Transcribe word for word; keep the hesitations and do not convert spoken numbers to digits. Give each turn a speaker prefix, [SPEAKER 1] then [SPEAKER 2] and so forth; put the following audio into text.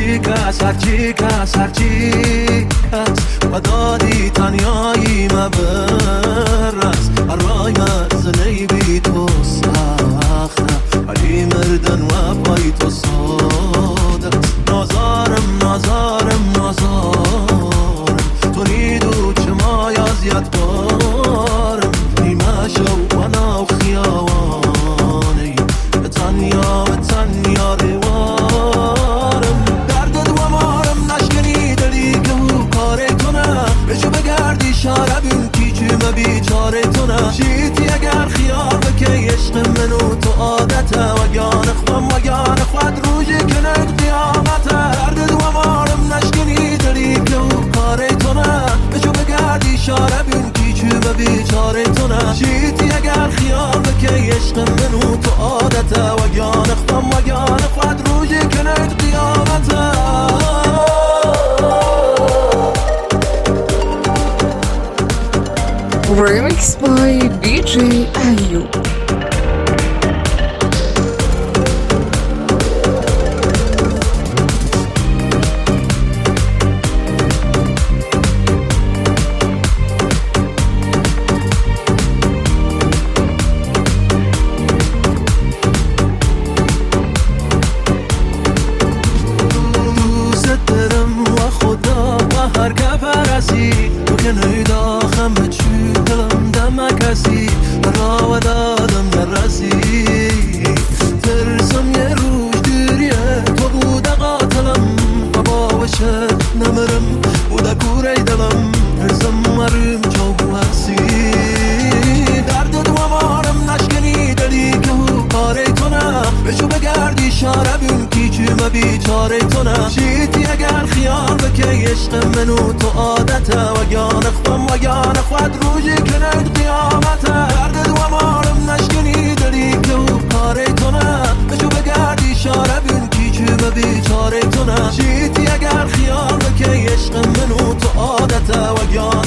[SPEAKER 1] هرچی کس هرچی کس هرچی کس و دادی تنیایی مبرس برای مزنی بی تو سخته ولی مردن و پای تو ساده نازارم نازارم نازارم تو نیدو چمای ازیت بارم نیمه شو و ناو خیاوانه به تنیا به تنیا روارم درد دو مارم نشکنی دلی که او کار تو نه بشو بگردی شاره بین کیچوم بیچاره تو نه شیتی اگر خیال بکی عشق منو تو عادته و گان خوام و گان خود روژی کنک قیامته درد دو مارم نشکنی دلی که او کار تو نه بشو بگردی شاره بین کیچوم بیچاره تو نه شیتی اگر خیال بکی عشق منو تو عادته و گان خوام و گان خود روژی کنک قیامته
[SPEAKER 2] Remix by دی جی ایوب.
[SPEAKER 1] تو که نیداخم به چی دلم دمکسی را و دادم در رسی ترسم یه روش دیریه تو بوده قاتلم و باوشه نمرم بوده کوره دلم ترسم مرم چو هستی درد دو مارم نشکنی دلی که او کاره تو نه بشو بگردی شاره بین کیچوم بیچاره تو نه شیتی اگر خیال بکی عشق منو تو عادته و گان خوام و گان خود روژی کنک قیامته درد دو مارم نشکنی دلی که او کاره تو نه بشو بگردی شاره بین کیچوم بیچاره تو نه شیتی اگر خیال بکی عشق منو تو عادته و گان